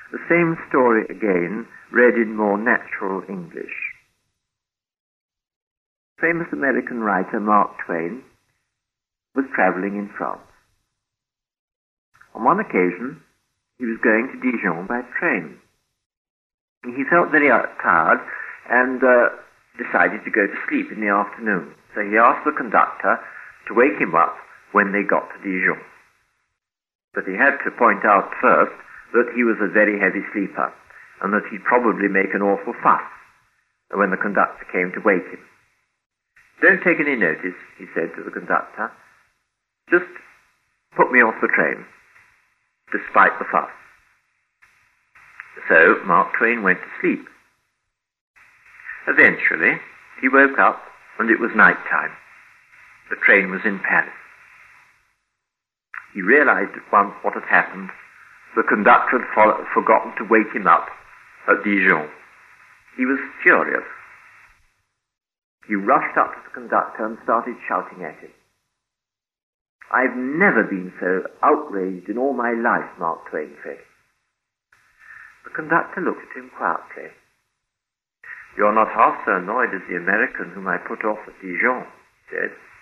The same story again, read in more natural English. Famous American writer Mark Twain was traveling in France. On one occasion, he was going to Dijon by train. He felt very tired and decided to go to sleep in the afternoon. So he asked the conductor to wake him up when they got to Dijon. But he had to point out first that he was a very heavy sleeper and that he'd probably make an awful fuss when the conductor came to wake him. "Don't take any notice," he said to the conductor. "Just put me off the train, despite the fuss." So Mark Twain went to sleep. Eventually, he woke up and it was night time. The train was in Paris. He realized at once what had happened. The conductor had forgotten to wake him up at Dijon. He was furious. He rushed up to the conductor and started shouting at him. "I've never been so outraged in all my life," Mark Twain said. The conductor looked at him quietly. "You're not half so annoyed as the American whom I put off at Dijon," he said.